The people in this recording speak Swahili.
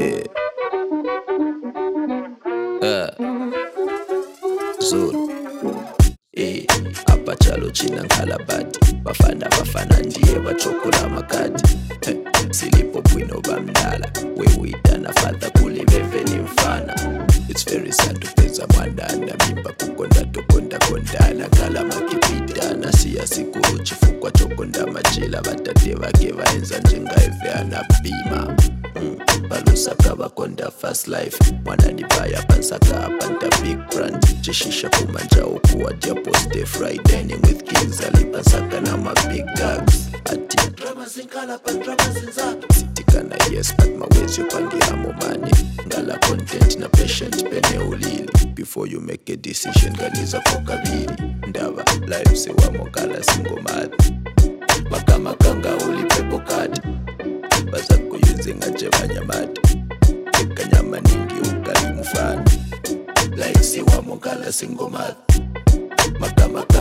Yeah. Zulu. Abachalo china nkalabati bafana ndiye bachokola makati silipo bwino bamdala wewidana fadha kuliveveni mfana. It's very sad to peza mwandana mimba kukonda tokonda kondana kala makipitana siya sikuru chifukwa chokonda machila batate bake baenza njenga eveana bima balusaka bakonda fast life mwana nibaya pansaka apanta big brand chishisha kumanja ukuwa diaposte fry dining with kings alipansaka na ma big dogs ati drama zinkala pa drama zinzaki sitikana yes but mawezi upangira momani ngala content na patient pene ulili before you make a decision ganiza kwa kabiri ndaba life sewa mokala singomati makamakanga ulipepo kati baza kuyuze ngachevanyamati ekanyama ningi ukali mufana life sewa mokala singomati makama